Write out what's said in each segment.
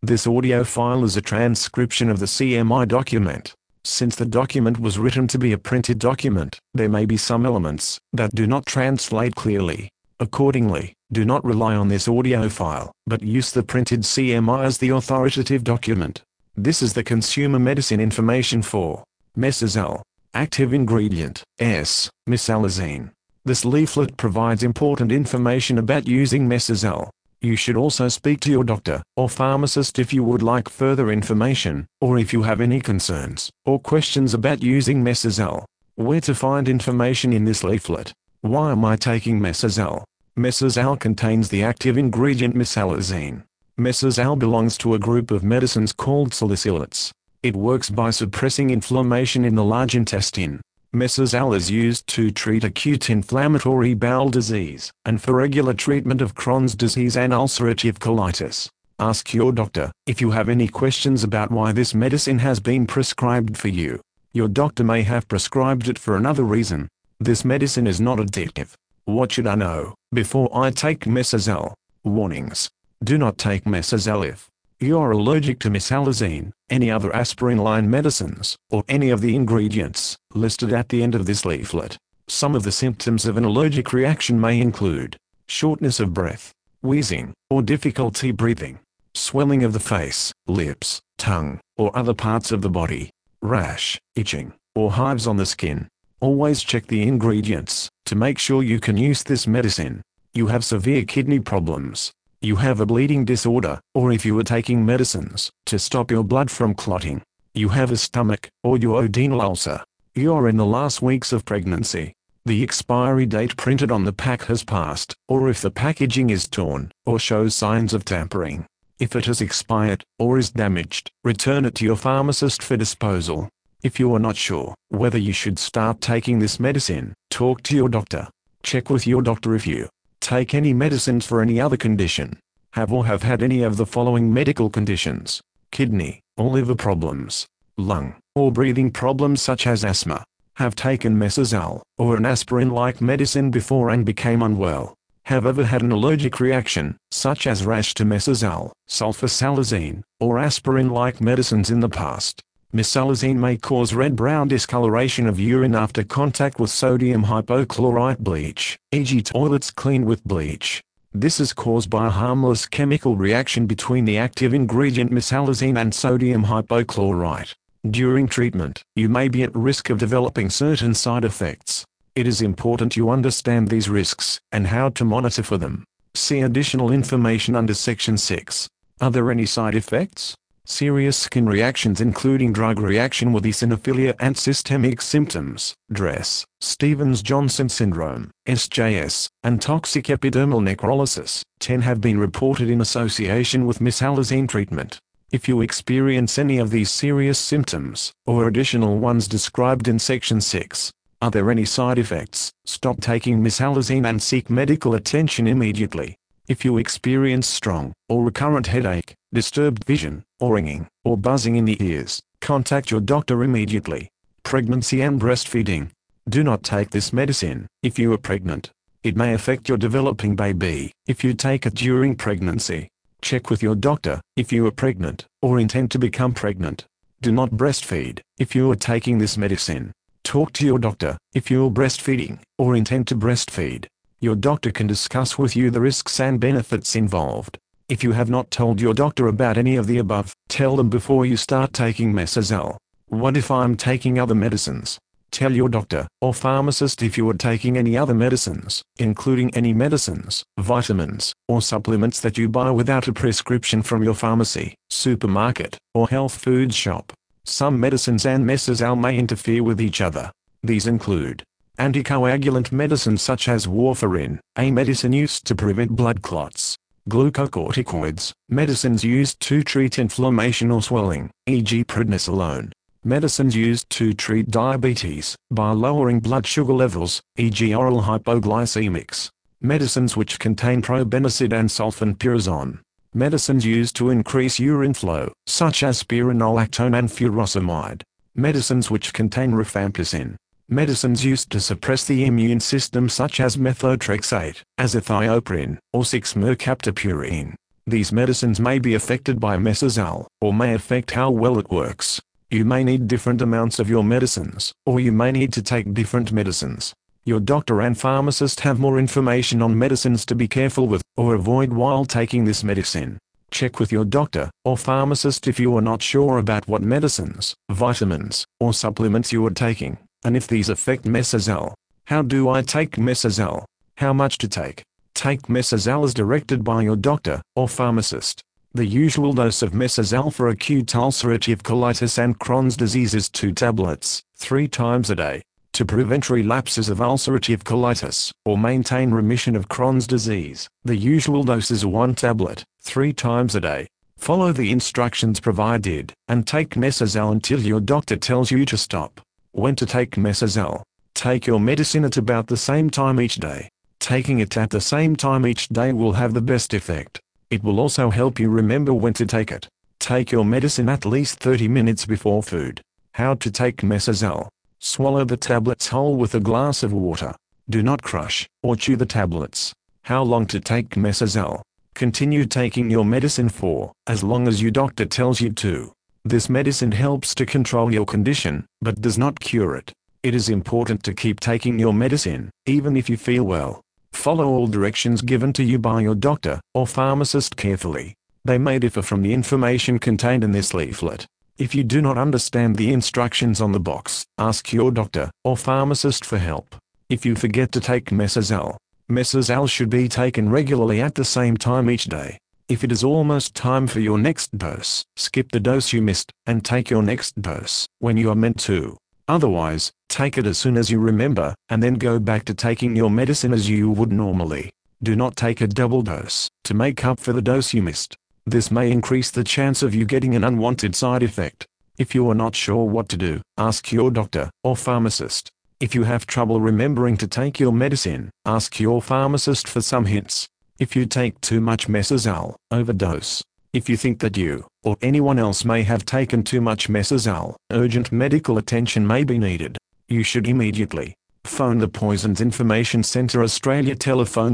This audio file is a transcription of the CMI document. Since the document was written to be a printed document, there may be some elements that do not translate clearly. Accordingly, do not rely on this audio file, but use the printed CMI as the authoritative document. This is the consumer medicine information for Mesazole. Active ingredient, S, mesalazine. This leaflet provides important information about using Mesazole. You should also speak to your doctor or pharmacist if you would like further information, or if you have any concerns or questions about using Mesazole. Where to find information in this leaflet? Why am I taking Mesazole? Mesazole contains the active ingredient mesalazine. Mesazole belongs to a group of medicines called salicylates. It works by suppressing inflammation in the large intestine. Mesazole is used to treat acute inflammatory bowel disease, and for regular treatment of Crohn's disease and ulcerative colitis. Ask your doctor if you have any questions about why this medicine has been prescribed for you. Your doctor may have prescribed it for another reason. This medicine is not addictive. What should I know before I take Mesazole? Warnings. Do not take Mesazole if you are allergic to mesalazine, any other aspirin-line medicines, or any of the ingredients listed at the end of this leaflet. Some of the symptoms of an allergic reaction may include shortness of breath, wheezing, or difficulty breathing, swelling of the face, lips, tongue, or other parts of the body, rash, itching, or hives on the skin. Always check the ingredients to make sure you can use this medicine. You have severe kidney problems. You have a bleeding disorder, or if you are taking medicines to stop your blood from clotting. You have a stomach or duodenal ulcer. You are in the last weeks of pregnancy. The expiry date printed on the pack has passed, or if the packaging is torn or shows signs of tampering. If it has expired or is damaged, return it to your pharmacist for disposal. If you are not sure whether you should start taking this medicine, talk to your doctor. Check with your doctor if you take any medicines for any other condition. Have or have had any of the following medical conditions: kidney or liver problems, lung or breathing problems such as asthma. Have taken Mesazole or an aspirin-like medicine before and became unwell. Have ever had an allergic reaction, such as rash to Mesazole, sulfasalazine, or aspirin-like medicines in the past. Mesalazine may cause red-brown discoloration of urine after contact with sodium hypochlorite bleach, e.g. toilets cleaned with bleach. This is caused by a harmless chemical reaction between the active ingredient mesalazine and sodium hypochlorite. During treatment, you may be at risk of developing certain side effects. It is important you understand these risks and how to monitor for them. See additional information under Section 6. Are there any side effects? Serious skin reactions including drug reaction with eosinophilia and systemic symptoms, DRESS, Stevens-Johnson syndrome, SJS, and toxic epidermal necrolysis, 10 have been reported in association with mesalazine treatment. If you experience any of these serious symptoms, or additional ones described in Section 6, are there any side effects? Stop taking mesalazine and seek medical attention immediately. If you experience strong or recurrent headache, disturbed vision, or ringing, or buzzing in the ears, contact your doctor immediately. Pregnancy and breastfeeding. Do not take this medicine if you are pregnant. It may affect your developing baby if you take it during pregnancy. Check with your doctor if you are pregnant or intend to become pregnant. Do not breastfeed if you are taking this medicine. Talk to your doctor if you are breastfeeding or intend to breastfeed. Your doctor can discuss with you the risks and benefits involved. If you have not told your doctor about any of the above, tell them before you start taking Mesazole. What if I'm taking other medicines? Tell your doctor or pharmacist if you are taking any other medicines, including any medicines, vitamins, or supplements that you buy without a prescription from your pharmacy, supermarket, or health food shop. Some medicines and Mesazole may interfere with each other. These include anticoagulant medicines such as warfarin, a medicine used to prevent blood clots. Glucocorticoids, medicines used to treat inflammation or swelling, e.g. prednisolone. Medicines used to treat diabetes, by lowering blood sugar levels, e.g. oral hypoglycemics. Medicines which contain probenecid and sulfenpyrazone. Medicines used to increase urine flow, such as spironolactone and furosemide. Medicines which contain rifampicin. Medicines used to suppress the immune system such as methotrexate, azathioprine, or 6-mercaptopurine. These medicines may be affected by Mesazole, or may affect how well it works. You may need different amounts of your medicines, or you may need to take different medicines. Your doctor and pharmacist have more information on medicines to be careful with, or avoid while taking this medicine. Check with your doctor or pharmacist if you are not sure about what medicines, vitamins, or supplements you are taking, and if these affect Mesazole. How do I take Mesazole? How much to take? Take Mesazole as directed by your doctor or pharmacist. The usual dose of Mesazole for acute ulcerative colitis and Crohn's disease is 2 tablets, 3 times a day. To prevent relapses of ulcerative colitis, or maintain remission of Crohn's disease, the usual dose is 1 tablet, 3 times a day. Follow the instructions provided, and take Mesazole until your doctor tells you to stop. When to take Mesazole? Take your medicine at about the same time each day. Taking it at the same time each day will have the best effect. It will also help you remember when to take it. Take your medicine at least 30 minutes before food. How to take Mesazole? Swallow the tablets whole with a glass of water. Do not crush or chew the tablets. How long to take Mesazole? Continue taking your medicine for as long as your doctor tells you to. This medicine helps to control your condition, but does not cure it. It is important to keep taking your medicine, even if you feel well. Follow all directions given to you by your doctor or pharmacist carefully. They may differ from the information contained in this leaflet. If you do not understand the instructions on the box, ask your doctor or pharmacist for help. If you forget to take Mesazole, Mesazole should be taken regularly at the same time each day. If it is almost time for your next dose, skip the dose you missed, and take your next dose when you are meant to. Otherwise, take it as soon as you remember, and then go back to taking your medicine as you would normally. Do not take a double dose to make up for the dose you missed. This may increase the chance of you getting an unwanted side effect. If you are not sure what to do, ask your doctor or pharmacist. If you have trouble remembering to take your medicine, ask your pharmacist for some hints. If you take too much Mesazole, overdose. If you think that you, or anyone else may have taken too much Mesazole, urgent medical attention may be needed. You should immediately phone the Poisons Information Centre Australia telephone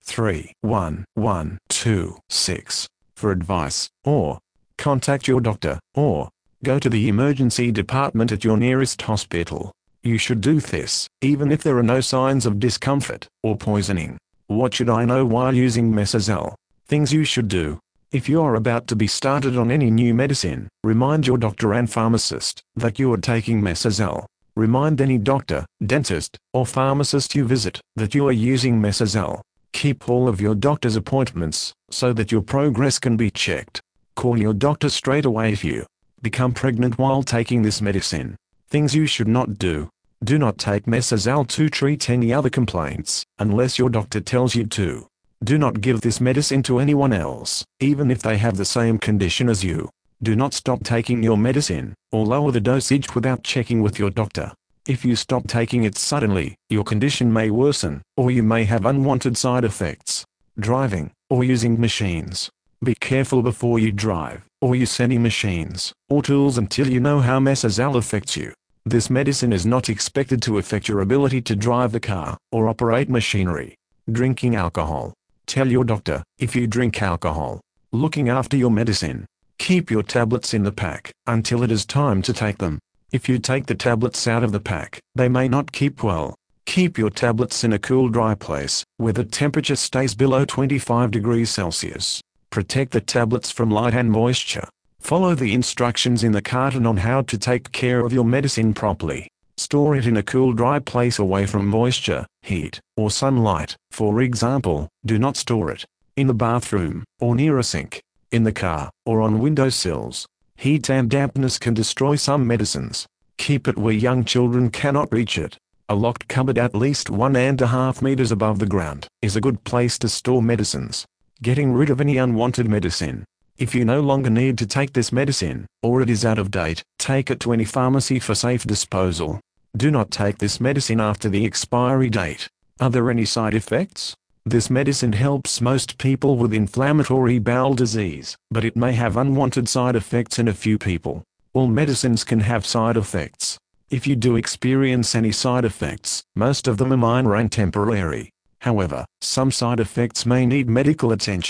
131126 for advice, or contact your doctor, or go to the emergency department at your nearest hospital. You should do this, even if there are no signs of discomfort or poisoning. What should I know while using Mesazole? Things you should do. If you are about to be started on any new medicine, remind your doctor and pharmacist that you are taking Mesazole. Remind any doctor, dentist, or pharmacist you visit that you are using Mesazole. Keep all of your doctor's appointments, so that your progress can be checked. Call your doctor straight away if you become pregnant while taking this medicine. Things you should not do. Do not take Mesazole to treat any other complaints, unless your doctor tells you to. Do not give this medicine to anyone else, even if they have the same condition as you. Do not stop taking your medicine, or lower the dosage without checking with your doctor. If you stop taking it suddenly, your condition may worsen, or you may have unwanted side effects. Driving, or using machines. Be careful before you drive, or use any machines, or tools until you know how Mesazole affects you. This medicine is not expected to affect your ability to drive a car, or operate machinery. Drinking alcohol. Tell your doctor if you drink alcohol. Looking after your medicine. Keep your tablets in the pack until it is time to take them. If you take the tablets out of the pack, they may not keep well. Keep your tablets in a cool, dry place, where the temperature stays below 25 degrees Celsius. Protect the tablets from light and moisture. Follow the instructions in the carton on how to take care of your medicine properly. Store it in a cool, dry place away from moisture, heat, or sunlight. For example, do not store it in the bathroom, or near a sink, in the car, or on windowsills. Heat and dampness can destroy some medicines. Keep it where young children cannot reach it. A locked cupboard at least 1.5 meters above the ground is a good place to store medicines. Getting rid of any unwanted medicine. If you no longer need to take this medicine, or it is out of date, take it to any pharmacy for safe disposal. Do not take this medicine after the expiry date. Are there any side effects? This medicine helps most people with inflammatory bowel disease, but it may have unwanted side effects in a few people. All medicines can have side effects. If you do experience any side effects, most of them are minor and temporary. However, some side effects may need medical attention.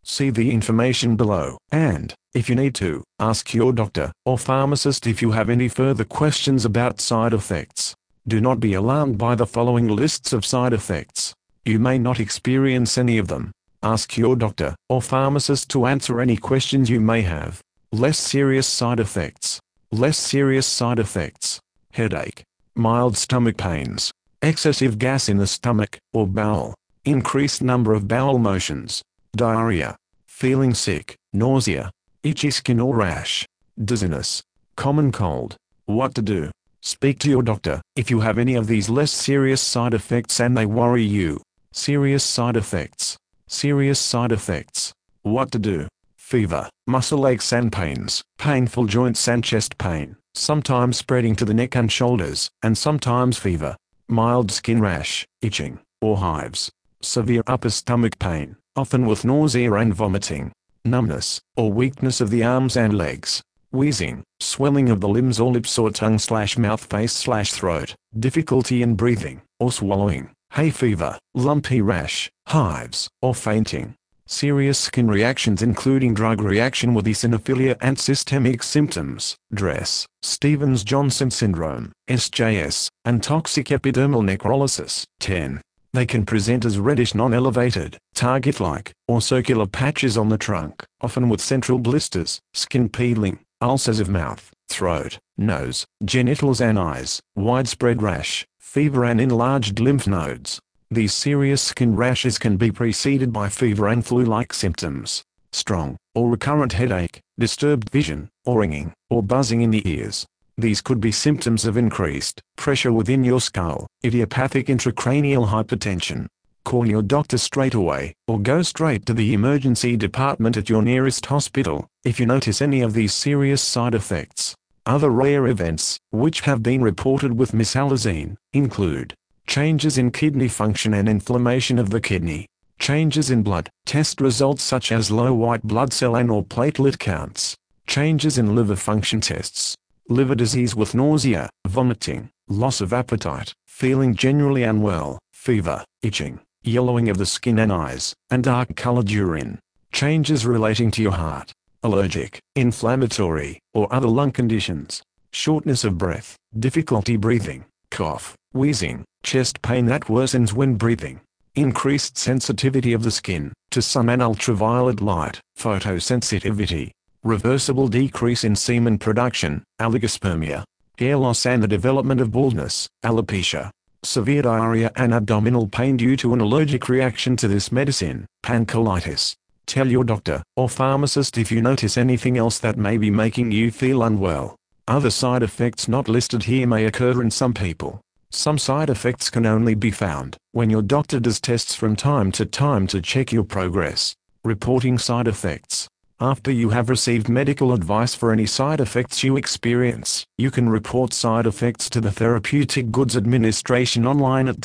See the information below, and, if you need to, ask your doctor or pharmacist if you have any further questions about side effects. Do not be alarmed by the following lists of side effects. You may not experience any of them. Ask your doctor or pharmacist to answer any questions you may have. Less serious side effects. Less serious side effects. Headache. Mild stomach pains. Excessive gas in the stomach or bowel. Increased number of bowel motions. Diarrhea. Feeling sick. Nausea. Itchy skin or rash. Dizziness. Common cold. What to do? Speak to your doctor if you have any of these less serious side effects and they worry you. Serious side effects. Serious side effects. What to do? Fever, muscle aches and pains, painful joints and chest pain, sometimes spreading to the neck and shoulders, and sometimes fever. Mild skin rash, itching, or hives. Severe upper stomach pain, often with nausea and vomiting. Numbness, or weakness of the arms and legs. Wheezing, swelling of the limbs or lips or tongue/mouth face/throat, difficulty in breathing, or swallowing. Hay fever, lumpy rash, hives, or fainting. Serious skin reactions including drug reaction with eosinophilia and systemic symptoms, DRESS, Stevens-Johnson syndrome, SJS, and toxic epidermal necrolysis. 10. They can present as reddish non-elevated, target-like, or circular patches on the trunk, often with central blisters, skin peeling, ulcers of mouth, throat, nose, genitals and eyes, widespread rash, fever and enlarged lymph nodes. These serious skin rashes can be preceded by fever and flu-like symptoms. Strong, or recurrent headache, disturbed vision, or ringing, or buzzing in the ears. These could be symptoms of increased pressure within your skull, idiopathic intracranial hypertension. Call your doctor straight away, or go straight to the emergency department at your nearest hospital, if you notice any of these serious side effects. Other rare events, which have been reported with mesalazine, include changes in kidney function and inflammation of the kidney, changes in blood test results such as low white blood cell and/or platelet counts, changes in liver function tests, liver disease with nausea, vomiting, loss of appetite, feeling generally unwell, fever, itching, yellowing of the skin and eyes, and dark-colored urine, changes relating to your heart, allergic, inflammatory, or other lung conditions, shortness of breath, difficulty breathing, cough, wheezing, chest pain that worsens when breathing, increased sensitivity of the skin to sun and ultraviolet light, photosensitivity, reversible decrease in semen production, oligospermia, hair loss and the development of baldness, alopecia, severe diarrhea and abdominal pain due to an allergic reaction to this medicine, pancolitis. Tell your doctor or pharmacist if you notice anything else that may be making you feel unwell. Other side effects not listed here may occur in some people. Some side effects can only be found when your doctor does tests from time to check your progress. Reporting side effects. After you have received medical advice for any side effects you experience, you can report side effects to the Therapeutic Goods Administration online at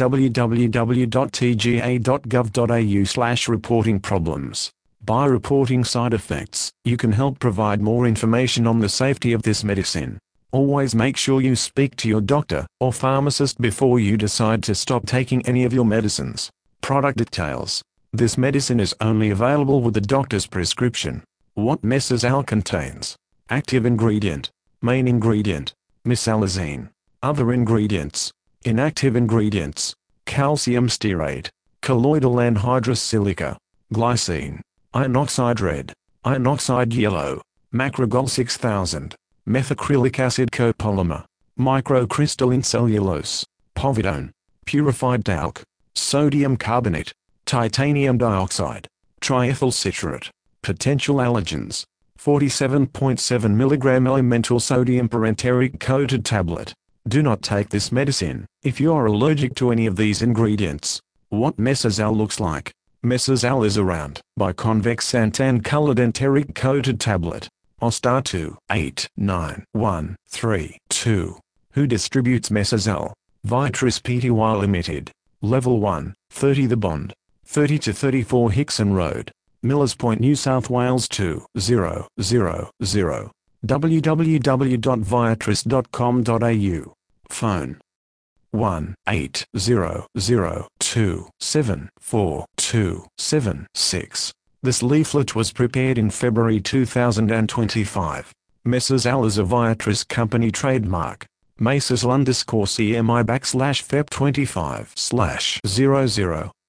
www.tga.gov.au/reportingproblems. By reporting side effects, you can help provide more information on the safety of this medicine. Always make sure you speak to your doctor or pharmacist before you decide to stop taking any of your medicines. Product details. This medicine is only available with the doctor's prescription. What mesalazine contains. Active ingredient. Main ingredient. Mesalazine. Other ingredients. Inactive ingredients. Calcium stearate. Colloidal anhydrous silica. Glycine. Iron oxide red. Iron oxide yellow. Macrogol 6000. Methacrylic acid copolymer, microcrystalline cellulose, povidone, purified talc, sodium carbonate, titanium dioxide, triethyl citrate, potential allergens, 47.7 mg elemental sodium parenteric coated tablet. Do not take this medicine if you are allergic to any of these ingredients. What mesalazine looks like. Mesalazine is a round, biconvex santan-colored enteric coated tablet. Ostar 289132. Who distributes mesalazine? Viatris Pty Limited. Level 1, 30 The Bond. 30 to 34 Hickson Road. Millers Point, New South Wales 20000. www.viatris.com.au. Phone 1-8002742746. This leaflet was prepared in February 2025. Messrs. Allers Aviatris Company trademark. Maces_CMI /Feb 25/00.